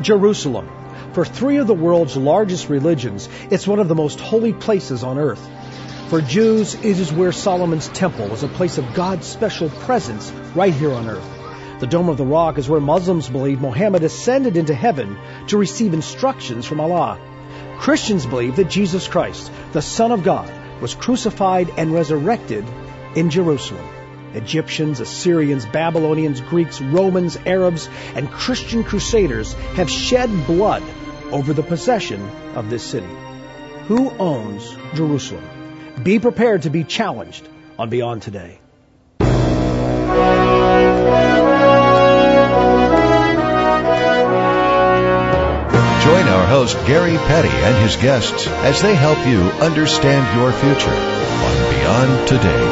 Jerusalem. For three of the world's largest religions, it's one of the most holy places on earth. For Jews, it is where Solomon's temple was a place of God's special presence right here on earth. The Dome of the Rock is where Muslims believe Muhammad ascended into heaven to receive instructions from Allah. Christians believe that Jesus Christ, the Son of God, was crucified and resurrected in Jerusalem. Egyptians, Assyrians, Babylonians, Greeks, Romans, Arabs, and Christian crusaders have shed blood over the possession of this city. Who owns Jerusalem? Be prepared to be challenged on Beyond Today. Join our host Gary Petty and his guests as they help you understand your future on Beyond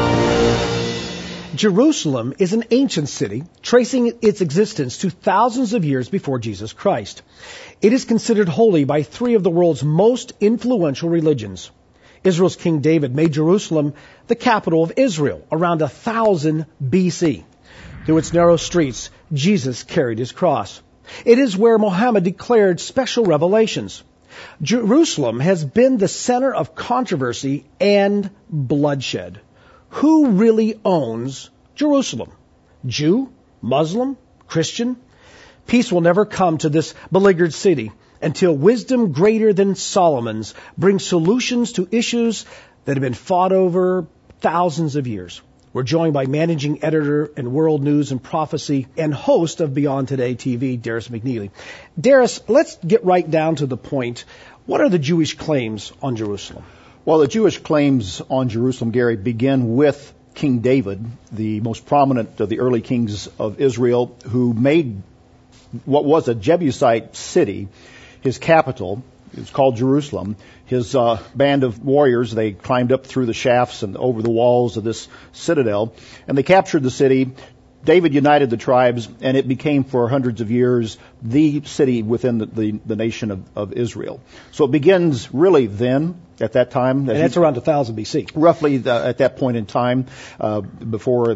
Today. Jerusalem is an ancient city, tracing its existence to thousands of years before Jesus Christ. It is considered holy by three of the world's most influential religions. Israel's King David made Jerusalem the capital of Israel around 1000 BC. Through its narrow streets, Jesus carried his cross. It is where Muhammad declared special revelations. Jerusalem has been the center of controversy and bloodshed. Who really owns Jerusalem? Jew? Muslim? Christian? Peace will never come to this beleaguered city until wisdom greater than Solomon's brings solutions to issues that have been fought over thousands of years. We're joined by managing editor and World News and Prophecy and host of Beyond Today TV, Darris McNeely. Darris, let's get right down to the point. What are the Jewish claims on Jerusalem? Well, the Jewish claims on Jerusalem, Gary, begin with King David, the most prominent of the early kings of Israel, who made what was a Jebusite city his capital. It was called Jerusalem. His band of warriors, they climbed up through the shafts and over the walls of this citadel, and they captured the city. David united the tribes, and it became for hundreds of years the city within the nation of Israel. So it begins really then, at that time. And that's around 1000 BC. Roughly at that point in time, before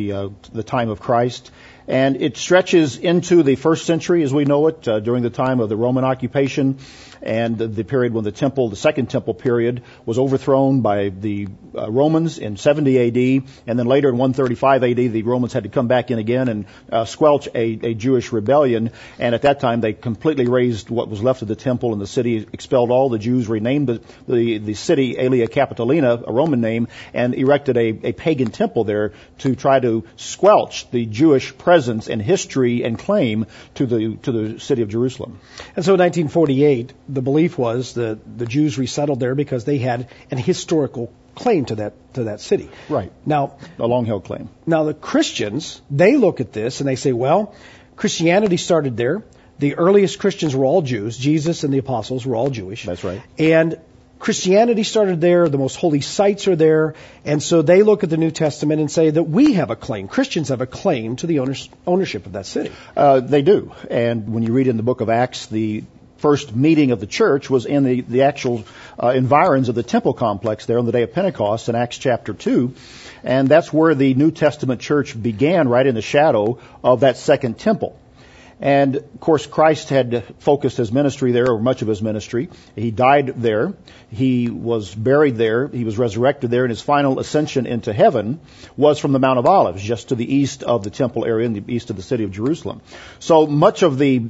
the time of Christ. And it stretches into the first century as we know it, during the time of the Roman occupation and the period when the second temple period, was overthrown by the Romans in 70 AD. And then later in 135 AD, the Romans had to come back in again and squelch a Jewish rebellion. And at that time, they completely razed what was left of the temple, and the city expelled all the Jews, renamed the city Aelia Capitolina, a Roman name, and erected a pagan temple there to try to squelch the Jewish presence and history and claim to the city of Jerusalem. And so in 1948, the belief was that the Jews resettled there because they had an historical claim to that city. Right. Now, a long-held claim. Now the Christians, they look at this and they say, well, Christianity started there. The earliest Christians were all Jews. Jesus and the apostles were all Jewish. That's right. And Christianity started there. The most holy sites are there. And so they look at the New Testament and say that we have a claim. Christians have a claim to the ownership of that city. They do. And when you read in the book of Acts, the first meeting of the church was in the actual environs of the temple complex there on the day of Pentecost in Acts chapter 2. And that's where the New Testament church began, right in the shadow of that second temple. And, of course, Christ had focused his ministry there, or much of his ministry. He died there. He was buried there. He was resurrected there. And his final ascension into heaven was from the Mount of Olives, just to the east of the temple area and the east of the city of Jerusalem. So much of the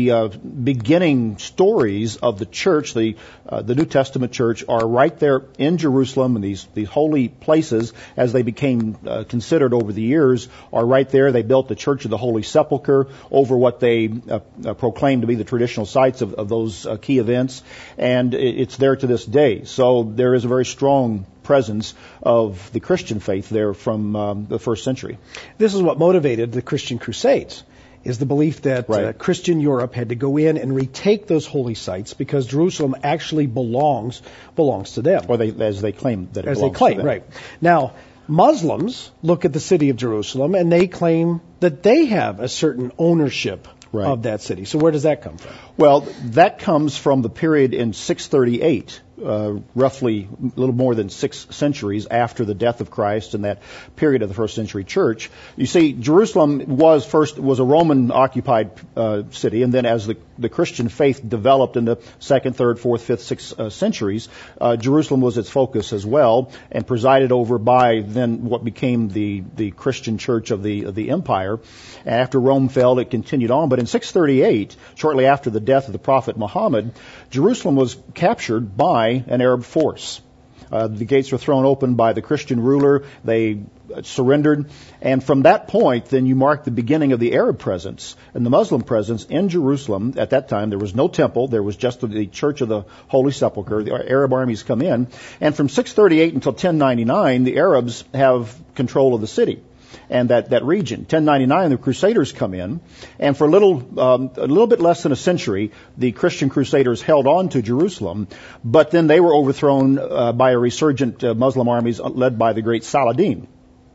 beginning stories of the church, the New Testament church, are right there in Jerusalem, and these holy places, as they became considered over the years, are right there. They built the Church of the Holy Sepulchre over what they proclaim to be the traditional sites of those key events, and it's there to this day. So there is a very strong presence of the Christian faith there from the first century. This is what motivated the Christian Crusades, is the belief that Christian Europe had to go in and retake those holy sites because Jerusalem actually belongs to them. Or as they claim that it belongs to them. As they claim, right. Now, Muslims look at the city of Jerusalem and they claim that they have a certain ownership of that city. So where does that come from? Well, that comes from the period in 638 roughly a little more than 6 centuries after the death of Christ and that period of the first century church. You see, Jerusalem was a Roman occupied city, and then as the Christian faith developed in the 2nd, 3rd, 4th, 5th, 6th centuries, Jerusalem was its focus as well, and presided over by then what became the Christian church of the empire. After Rome fell, it continued on, but in 638, shortly after the death of the prophet Muhammad, Jerusalem was captured by an Arab force. The gates were thrown open by the Christian ruler. They surrendered. And from that point, then you mark the beginning of the Arab presence and the Muslim presence in Jerusalem. At that time, there was no temple. There was just the Church of the Holy Sepulchre. The Arab armies come in. And from 638 until 1099, the Arabs have control of the city and that region. 1099, the Crusaders come in, and for a little bit less than a century, the Christian Crusaders held on to Jerusalem, but then they were overthrown by a resurgent Muslim armies led by the great Saladin.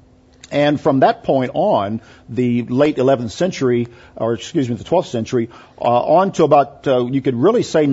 And from that point on, the late 11th century, the 12th century, on to about, you could really say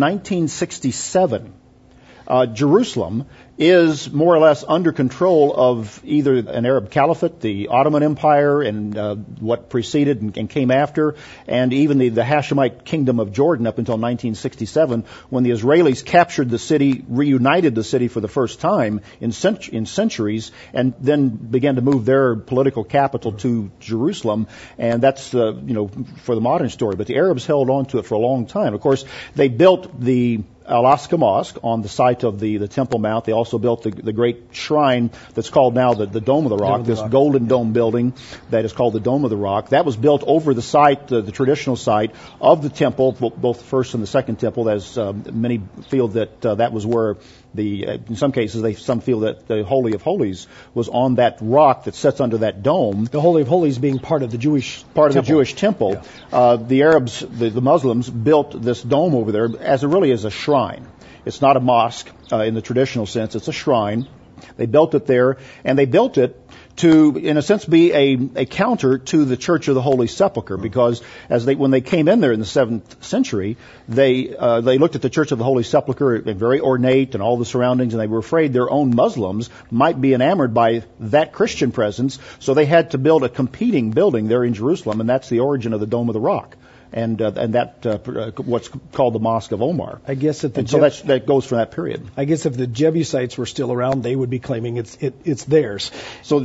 1967, Jerusalem is more or less under control of either an Arab caliphate, the Ottoman Empire, and what preceded and came after, and even the Hashemite kingdom of Jordan up until 1967, when the Israelis captured the city, reunited the city for the first time in centuries, and then began to move their political capital to Jerusalem. And that's for the modern story. But the Arabs held on to it for a long time. Of course, they built the Al-Aqsa Mosque on the site of the Temple Mount. They also built the great shrine that's called now the Dome of the Rock, this golden dome building that is called the Dome of the Rock. That was built over the site, the traditional site of the temple, both the first and the second temple, as many feel that that was where in some cases, some feel that the Holy of Holies was on that rock that sits under that dome. The Holy of Holies being part of the Jewish temple. Yeah. The Arabs, the Muslims, built this dome over there as a shrine. It's not a mosque in the traditional sense. It's a shrine. They built it there, and they built it to, in a sense, be a counter to the Church of the Holy Sepulchre, because when they came in there in the 7th century, they looked at the Church of the Holy Sepulchre, and very ornate and all the surroundings, and they were afraid their own Muslims might be enamored by that Christian presence, so they had to build a competing building there in Jerusalem, and that's the origin of the Dome of the Rock. And that what's called the Mosque of Omar. I guess so that goes from that period. I guess if the Jebusites were still around, they would be claiming it's theirs. So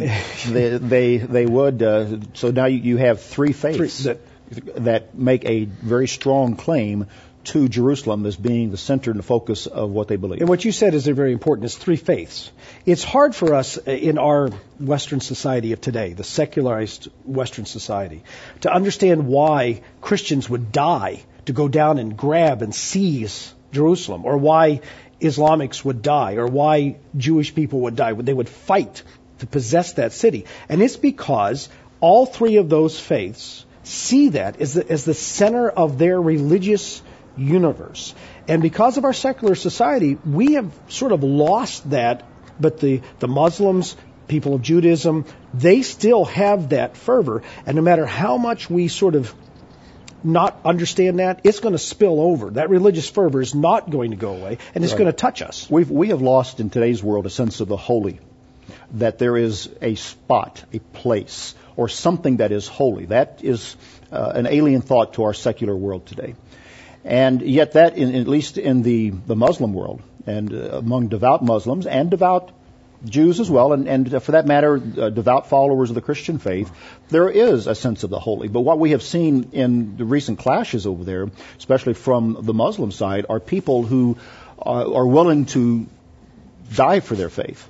they would. So now you have three faiths that make a very strong claim to Jerusalem as being the center and the focus of what they believe. And what you said is very important. It's three faiths. It's hard for us in our Western society of today, the secularized Western society, to understand why Christians would die to go down and grab and seize Jerusalem, or why Islamics would die, or why Jewish people would die. They would fight to possess that city. And it's because all three of those faiths see that as the center of their religious universe. And because of our secular society, we have sort of lost that, but the Muslims, people of Judaism, they still have that fervor. And no matter how much we sort of not understand that, it's going to spill over. That religious fervor is not going to go away, and it's going to touch us. We have lost in today's world a sense of the holy, that there is a spot, a place, or something that is holy. That is an alien thought to our secular world today. And yet that, at least in the Muslim world, and among devout Muslims and devout Jews as well, and for that matter, devout followers of the Christian faith, there is a sense of the holy. But what we have seen in the recent clashes over there, especially from the Muslim side, are people who are willing to die for their faith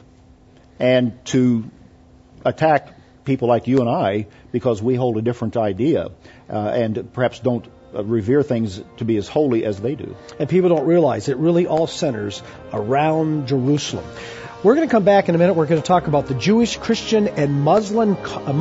and to attack people like you and I because we hold a different idea and perhaps don't revere things to be as holy as they do. And people don't realize it really all centers around Jerusalem. We're going to come back in a minute. We're going to talk about the Jewish, Christian, and Muslim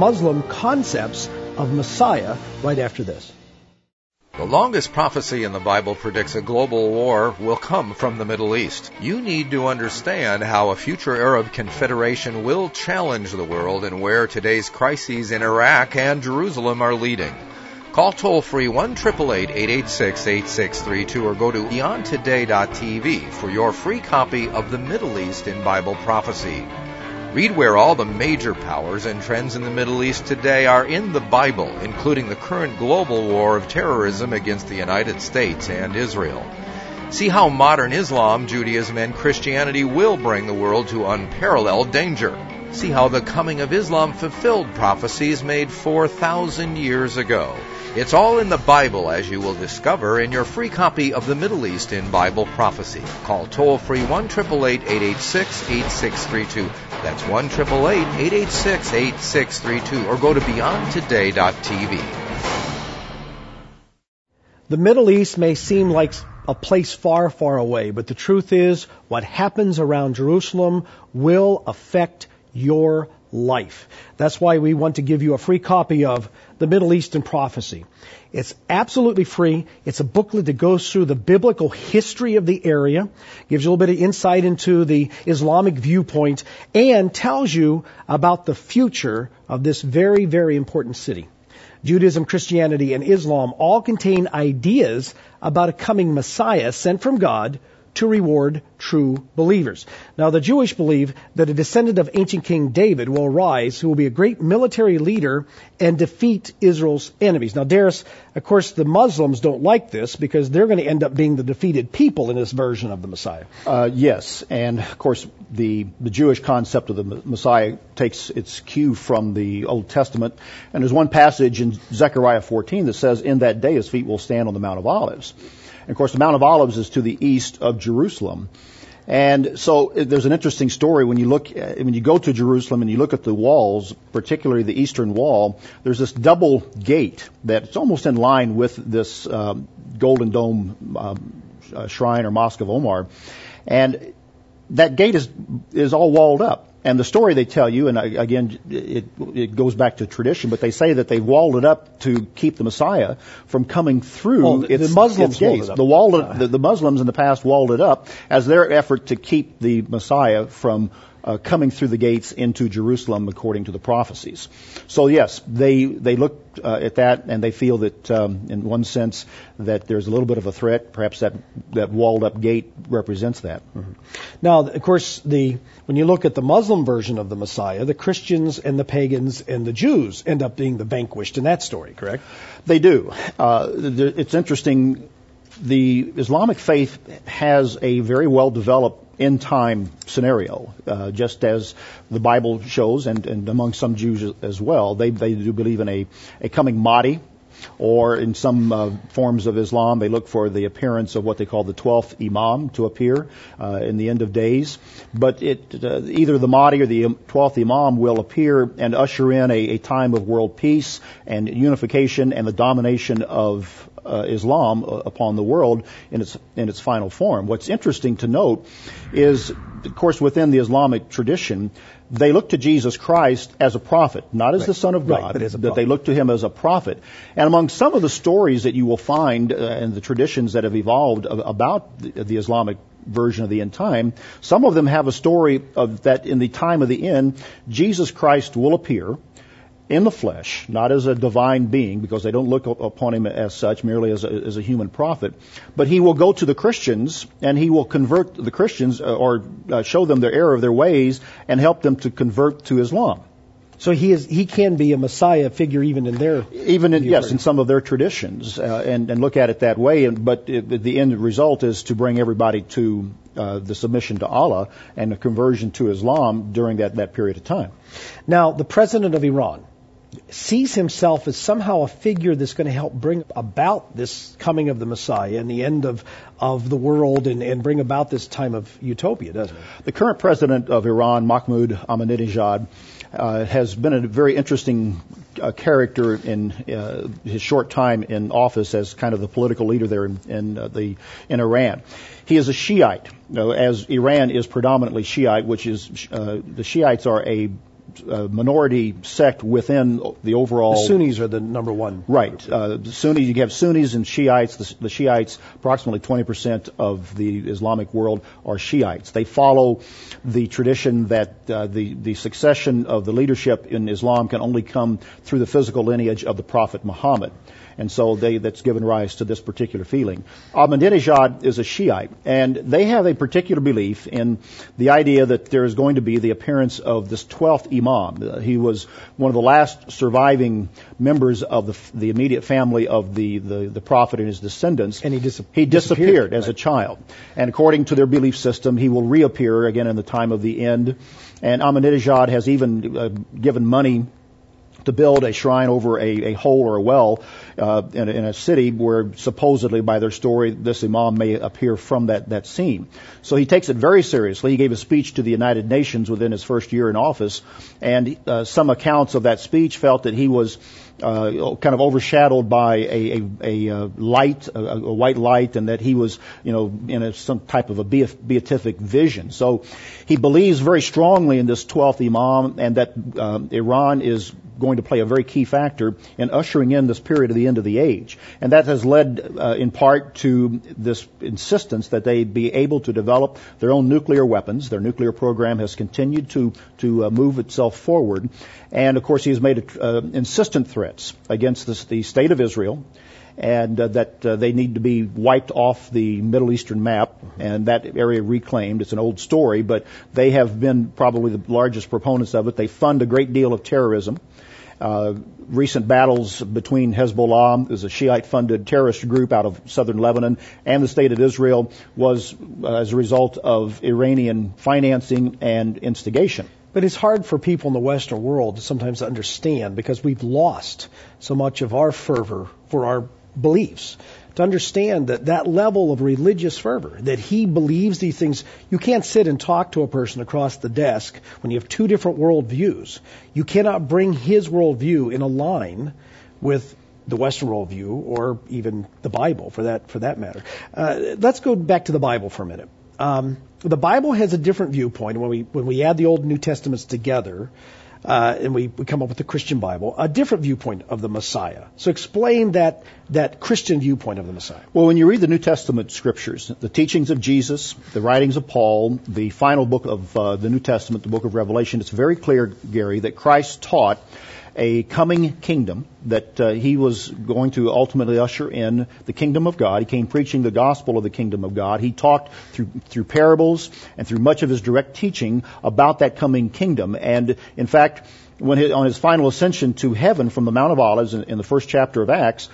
concepts of Messiah right after this. The longest prophecy in the Bible predicts a global war will come from the Middle East. You need to understand how a future Arab confederation will challenge the world and where today's crises in Iraq and Jerusalem are leading. Call toll-free 1-888-886-8632 or go to beyondtoday.tv for your free copy of The Middle East in Bible Prophecy. Read where all the major powers and trends in the Middle East today are in the Bible, including the current global war of terrorism against the United States and Israel. See how modern Islam, Judaism, and Christianity will bring the world to unparalleled danger. See how the coming of Islam fulfilled prophecies made 4,000 years ago. It's all in the Bible, as you will discover in your free copy of The Middle East in Bible Prophecy. Call toll-free 1-888-886-8632. That's 1-888-886-8632. Or go to beyondtoday.tv. The Middle East may seem like a place far, far away, but the truth is what happens around Jerusalem will affect your life. That's why we want to give you a free copy of The Middle East in Prophecy. It's absolutely free. It's a booklet that goes through the biblical history of the area, gives you a little bit of insight into the Islamic viewpoint, and tells you about the future of this very, very important city. Judaism, Christianity, and Islam all contain ideas about a coming Messiah sent from God to reward true believers. Now, the Jewish believe that a descendant of ancient King David will arise, who will be a great military leader and defeat Israel's enemies. Now, Darius, of course, the Muslims don't like this because they're going to end up being the defeated people in this version of the Messiah. Yes, and of course, the Jewish concept of the Messiah takes its cue from the Old Testament. And there's one passage in Zechariah 14 that says, "In that day his feet will stand on the Mount of Olives." And of course, the Mount of Olives is to the east of Jerusalem. And so there's an interesting story when you go to Jerusalem and you look at the walls, particularly the eastern wall, there's this double gate that's almost in line with this Golden Dome shrine or Mosque of Omar. And that gate is all walled up. And the story they tell you, and again, it goes back to tradition, but they say that they walled it up to keep the Messiah from coming through the Muslims gates. walled it up. The Muslims in the past walled it up as their effort to keep the Messiah from coming through the gates into Jerusalem according to the prophecies. So yes, they look at that and they feel that in one sense that there's a little bit of a threat. Perhaps that walled up gate represents that. Mm-hmm. Now, of course, when you look at the Muslim version of the Messiah, the Christians and the pagans and the Jews end up being the vanquished in that story, correct? They do. It's interesting. The Islamic faith has a very well-developed end-time scenario, just as the Bible shows, and among some Jews as well. They do believe in a coming Mahdi, or in some forms of Islam, they look for the appearance of what they call the 12th Imam to appear in the end of days. But either the Mahdi or the 12th Imam will appear and usher in a time of world peace and unification and the domination of Islam upon the world in its final form. What's interesting to note is, of course, within the Islamic tradition, they look to Jesus Christ as a prophet, not as the Son of God, but they look to him as a prophet. And among some of the stories that you will find in the traditions that have evolved about the Islamic version of the end time, some of them have a story of that in the time of the end, Jesus Christ will appear in the flesh, not as a divine being, because they don't look upon him as such, merely as a human prophet. But he will go to the Christians, and he will convert the Christians, or show them the error of their ways, and help them to convert to Islam. So he can be a Messiah figure even in their... in some of their traditions, and look at it that way. But the end result is to bring everybody to the submission to Allah and the conversion to Islam during that period of time. Now, the president of Iran sees himself as somehow a figure that's going to help bring about this coming of the Messiah and the end of the world and bring about this time of utopia, doesn't it? The current president of Iran, Mahmoud Ahmadinejad, has been a very interesting character in his short time in office as kind of the political leader there in Iran. He is a Shiite, as Iran is predominantly Shiite, which is the Shiites are a minority sect within the overall. The Sunnis are the number one. Right. Sunnis, you have Sunnis and Shiites. The Shiites, approximately 20% of the Islamic world are Shiites. They follow the tradition that the succession of the leadership in Islam can only come through the physical lineage of the Prophet Muhammad. And so that's given rise to this particular feeling. Ahmadinejad is a Shiite, and they have a particular belief in the idea that there is going to be the appearance of this 12th Imam. He was one of the last surviving members of the immediate family of the Prophet and his descendants. And he disappeared as a child. And according to their belief system, he will reappear again in the time of the end. And Ahmadinejad has even given money to build a shrine over a hole or a well in a city where supposedly, by their story, this imam may appear from that scene. So he takes it very seriously. He gave a speech to the United Nations within his first year in office, and some accounts of that speech felt that he was kind of overshadowed by a light, a white light, and that he was, in some type of a beatific vision. So he believes very strongly in this 12th Imam, and that Iran is going to play a very key factor in ushering in this period of the end of the age. And that has led in part to this insistence that they be able to develop their own nuclear weapons. Their nuclear program has continued to move itself forward. And of course, he has made insistent threats against the state of Israel, and that they need to be wiped off the Middle Eastern map and that area reclaimed. It's an old story, but they have been probably the largest proponents of it. They fund a great deal of terrorism. Recent battles between Hezbollah, is a Shiite-funded terrorist group out of southern Lebanon, and the state of Israel was as a result of Iranian financing and instigation. But it's hard for people in the Western world to sometimes understand, because we've lost so much of our fervor for our beliefs, to understand that level of religious fervor, that he believes these things. You can't sit and talk to a person across the desk when you have two different worldviews. You cannot bring his worldview in a line with the Western worldview, or even the Bible for that matter. Let's go back to the Bible for a minute. The Bible has a different viewpoint when we add the Old and New Testaments together. And we come up with the Christian Bible, a different viewpoint of the Messiah. So explain that Christian viewpoint of the Messiah. Well, when you read the New Testament scriptures, the teachings of Jesus, the writings of Paul, the final book of the New Testament, the book of Revelation, it's very clear, Gary, that Christ taught a coming kingdom, that he was going to ultimately usher in the kingdom of God. He came preaching the gospel of the kingdom of God. He talked through parables and through much of his direct teaching about that coming kingdom. And in fact, on his final ascension to heaven from the Mount of Olives in the first chapter of Acts,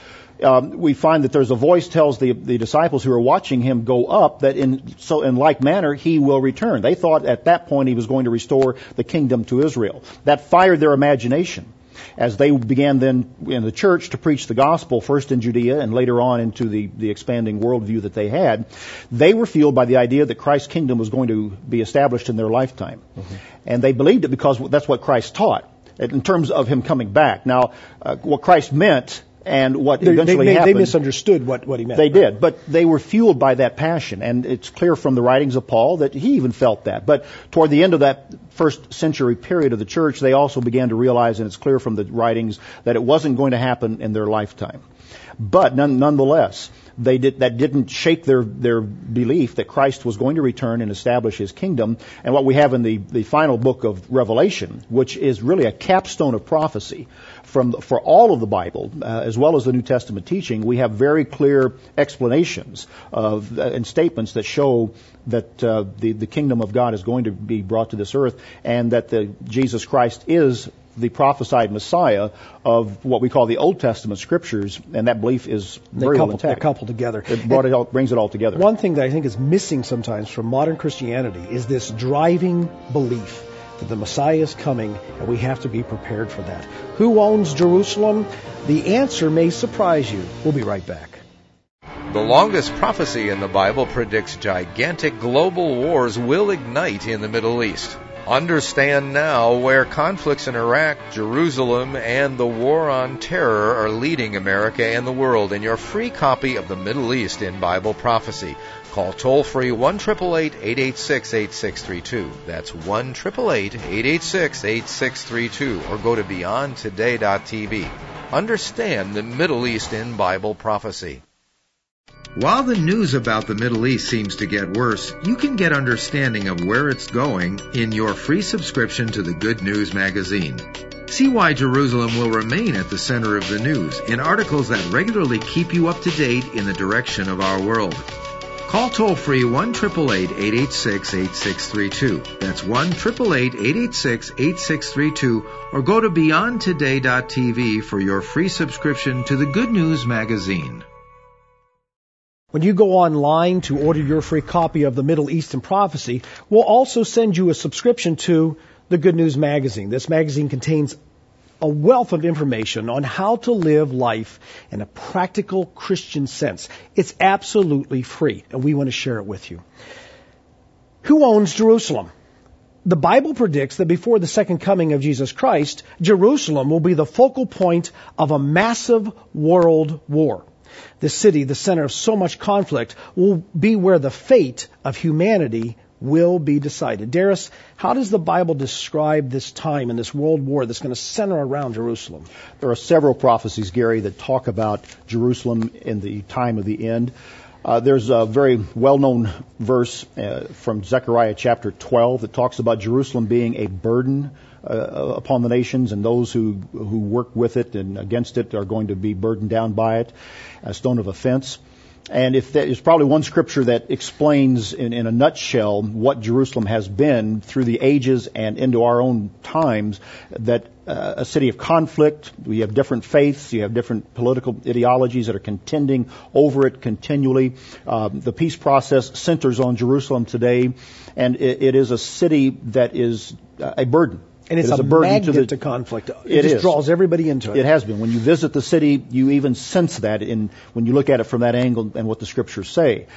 we find that there's a voice tells the disciples who are watching him go up that in like manner he will return. They thought at that point he was going to restore the kingdom to Israel. That fired their imagination as they began then in the church to preach the gospel, first in Judea and later on into the expanding worldview that they had. They were fueled by the idea that Christ's kingdom was going to be established in their lifetime. Mm-hmm. And they believed it because that's what Christ taught in terms of him coming back. Now, what Christ meant and what eventually happened. They misunderstood what he meant. They did, but they were fueled by that passion, and it's clear from the writings of Paul that he even felt that. But toward the end of that first century period of the church, they also began to realize, and it's clear from the writings, that it wasn't going to happen in their lifetime. But nonetheless, that didn't shake their belief that Christ was going to return and establish his kingdom. And what we have in the final book of Revelation, which is really a capstone of prophecy for all of the Bible, as well as the New Testament teaching, we have very clear explanations and statements that show that the kingdom of God is going to be brought to this earth, and that Jesus Christ is the prophesied Messiah of what we call the Old Testament scriptures, and that belief is very well intact. They couple together. It brings it all together. One thing that I think is missing sometimes from modern Christianity is this driving belief that the Messiah is coming, and we have to be prepared for that. Who owns Jerusalem? The answer may surprise you. We'll be right back. The longest prophecy in the Bible predicts gigantic global wars will ignite in the Middle East. Understand now where conflicts in Iraq, Jerusalem, and the war on terror are leading America and the world in your free copy of the Middle East in Bible Prophecy. Call toll-free 1-888-886-8632. That's 1-888-886-8632. Or go to BeyondToday.tv. Understand the Middle East in Bible Prophecy. While the news about the Middle East seems to get worse, you can get understanding of where it's going in your free subscription to the Good News magazine. See why Jerusalem will remain at the center of the news in articles that regularly keep you up to date in the direction of our world. Call toll-free 1-888-886-8632. That's 1-888-886-8632, or go to BeyondToday.tv for your free subscription to the Good News magazine. When you go online to order your free copy of the Middle Eastern Prophecy, we'll also send you a subscription to the Good News magazine. This magazine contains a wealth of information on how to live life in a practical Christian sense. It's absolutely free, and we want to share it with you. Who owns Jerusalem? The Bible predicts that before the second coming of Jesus Christ, Jerusalem will be the focal point of a massive world war. The city, the center of so much conflict, will be where the fate of humanity will be decided. Darius, how does the Bible describe this time and this world war that's going to center around Jerusalem? There are several prophecies, Gary, that talk about Jerusalem in the time of the end. There's a very well-known verse from Zechariah chapter 12 that talks about Jerusalem being a burden upon the nations, and those who work with it and against it are going to be burdened down by it, a stone of offense. And if there's probably one scripture that explains in a nutshell what Jerusalem has been through the ages and into our own times, that a city of conflict, we have different faiths, you have different political ideologies that are contending over it continually. The peace process centers on Jerusalem today, and it is a city that is a burden. And it's a magnet to conflict. It just draws everybody into it. It has been. When you visit the city, you even sense that when you look at it from that angle and what the scriptures say.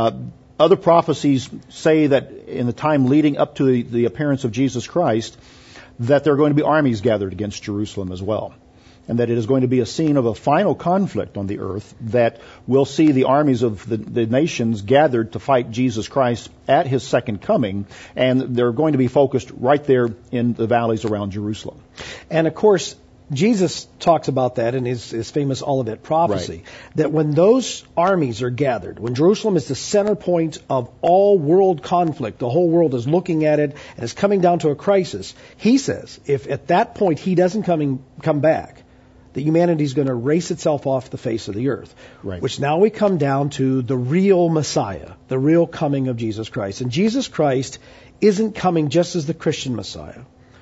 Other prophecies say that in the time leading up to the appearance of Jesus Christ, that there are going to be armies gathered against Jerusalem as well. And that it is going to be a scene of a final conflict on the earth, that we'll see the armies of the nations gathered to fight Jesus Christ at His second coming, and they're going to be focused right there in the valleys around Jerusalem. And of course, Jesus talks about that in his famous Olivet prophecy, right, that when those armies are gathered, when Jerusalem is the center point of all world conflict, the whole world is looking at it and is coming down to a crisis, he says, if at that point he doesn't come back, that humanity is going to erase itself off the face of the earth. Right. Which now we come down to the real Messiah, the real coming of Jesus Christ. And Jesus Christ isn't coming just as the Christian Messiah.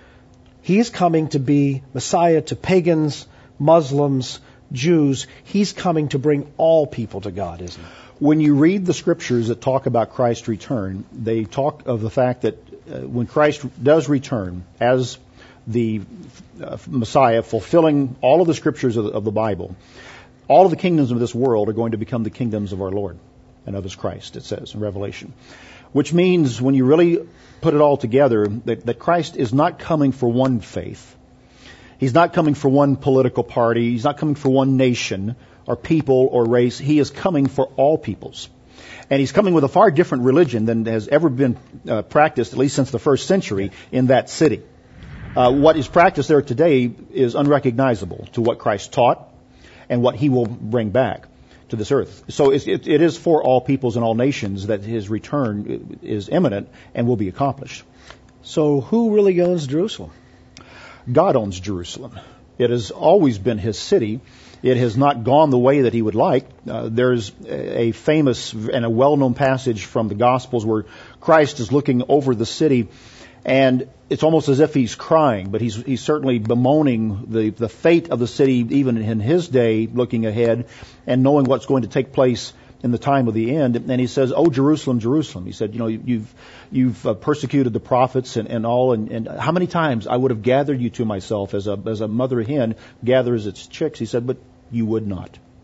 He is coming to be Messiah to pagans, Muslims, Jews. He's coming to bring all people to God, isn't he? When you read the scriptures that talk about Christ's return, they talk of the fact that when Christ does return as the Messiah, fulfilling all of the scriptures of the Bible, all of the kingdoms of this world are going to become the kingdoms of our Lord and of His Christ, it says in Revelation. Which means, when you really put it all together, that Christ is not coming for one faith. He's not coming for one political party. He's not coming for one nation or people or race. He is coming for all peoples. And He's coming with a far different religion than has ever been practiced, at least since the first century, in that city. What is practiced there today is unrecognizable to what Christ taught and what He will bring back to this earth. So it is for all peoples and all nations that His return is imminent and will be accomplished. So who really owns Jerusalem? God owns Jerusalem. It has always been His city. It has not gone the way that He would like. There's a famous and a well-known passage from the Gospels where Christ is looking over the city, and it's almost as if He's crying, but he's certainly bemoaning the fate of the city even in His day, looking ahead and knowing what's going to take place in the time of the end. And He says, "Oh, Jerusalem, Jerusalem," He said, you've persecuted the prophets and all, and how many times I would have gathered you to myself as a mother hen gathers its chicks. He said, but you would not.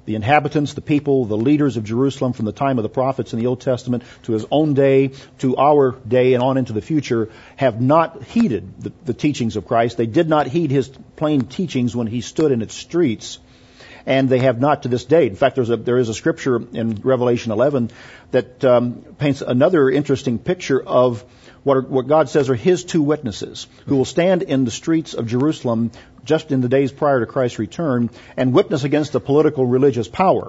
The inhabitants, the people, the leaders of Jerusalem from the time of the prophets in the Old Testament to his own day, to our day and on into the future, have not heeded the teachings of Christ. They did not heed his plain teachings when he stood in its streets, and they have not to this day. In fact, there is a scripture in Revelation 11 that paints another interesting picture of what God says are his two witnesses who will stand in the streets of Jerusalem just in the days prior to Christ's return and witness against the political religious power.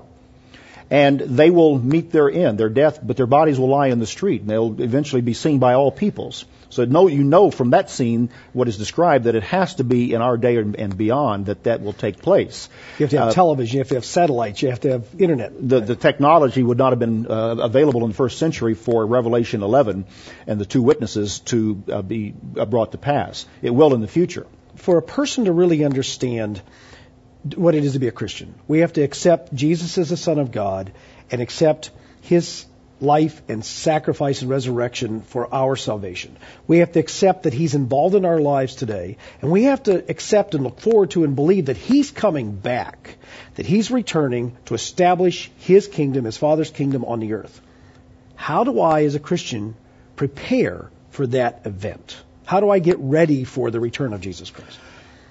And they will meet their end, their death, but their bodies will lie in the street, and they'll eventually be seen by all peoples. So you know from that scene what is described that it has to be in our day and beyond that will take place. You have to have television, you have to have satellites, you have to have internet. The technology would not have been available in the first century for Revelation 11 and the two witnesses to be brought to pass. It will in the future. For a person to really understand what it is to be a Christian, we have to accept Jesus as the Son of God and accept his life and sacrifice and resurrection for our salvation. We have to accept that he's involved in our lives today, and we have to accept and look forward to and believe that he's coming back, that he's returning to establish his kingdom, his Father's kingdom on the earth. How do I, as a Christian, prepare for that event? How do I get ready for the return of Jesus Christ?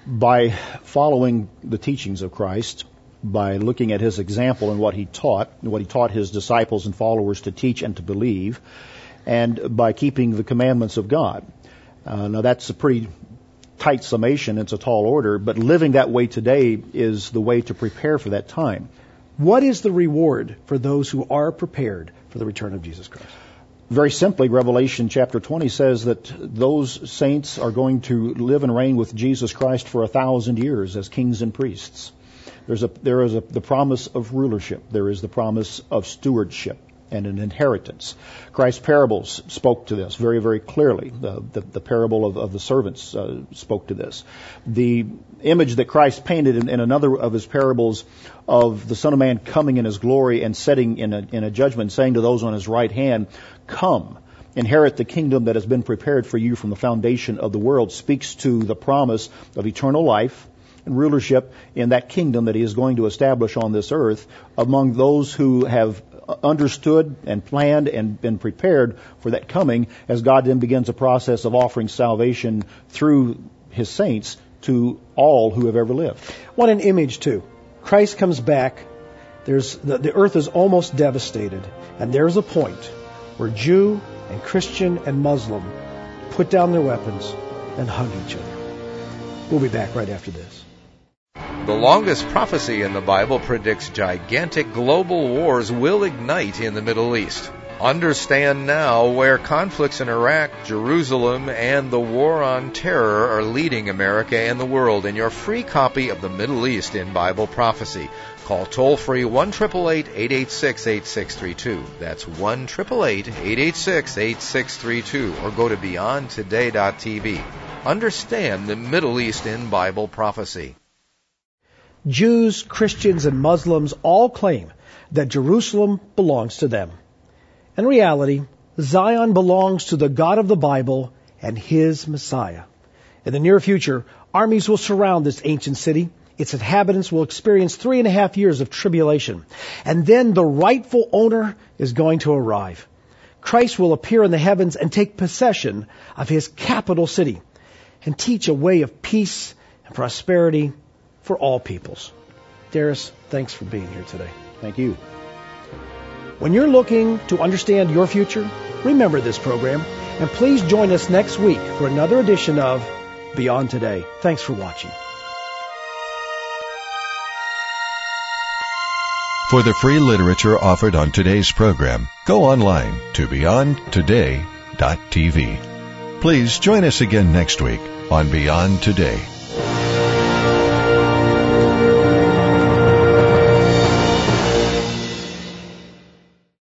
By following the teachings of Christ, by looking at his example and what he taught his disciples and followers to teach and to believe, and by keeping the commandments of God. Now that's a pretty tight summation, it's a tall order, but living that way today is the way to prepare for that time. What is the reward for those who are prepared for the return of Jesus Christ? Very simply, Revelation chapter 20 says that those saints are going to live and reign with Jesus Christ for 1,000 years as kings and priests. There is the promise of rulership. There is the promise of stewardship and an inheritance. Christ's parables spoke to this very, very clearly. The parable of the servants spoke to this. The image that Christ painted in another of his parables of the Son of Man coming in his glory and sitting in a judgment, saying to those on his right hand, "Come, inherit the kingdom that has been prepared for you from the foundation of the world," speaks to the promise of eternal life and rulership in that kingdom that he is going to establish on this earth among those who have understood and planned and been prepared for that coming, as God then begins a process of offering salvation through his saints to all who have ever lived. What an image, too. Christ comes back. The earth is almost devastated, and there's a point where Jew and Christian and Muslim put down their weapons and hug each other. We'll be back right after this. The longest prophecy in the Bible predicts gigantic global wars will ignite in the Middle East. Understand now where conflicts in Iraq, Jerusalem, and the war on terror are leading America and the world in your free copy of the Middle East in Bible Prophecy. Call toll-free 1-888-886-8632. That's 1-888-886-8632. Or go to BeyondToday.tv. Understand the Middle East in Bible Prophecy. Jews, Christians, and Muslims all claim that Jerusalem belongs to them. In reality, Zion belongs to the God of the Bible and his Messiah. In the near future, armies will surround this ancient city. Its inhabitants will experience 3.5 years of tribulation. And then the rightful owner is going to arrive. Christ will appear in the heavens and take possession of his capital city and teach a way of peace and prosperity for all peoples. Darius, thanks for being here today. Thank you. When you're looking to understand your future, remember this program, and please join us next week for another edition of Beyond Today. Thanks for watching. For the free literature offered on today's program, go online to BeyondToday.tv. Please join us again next week on Beyond Today.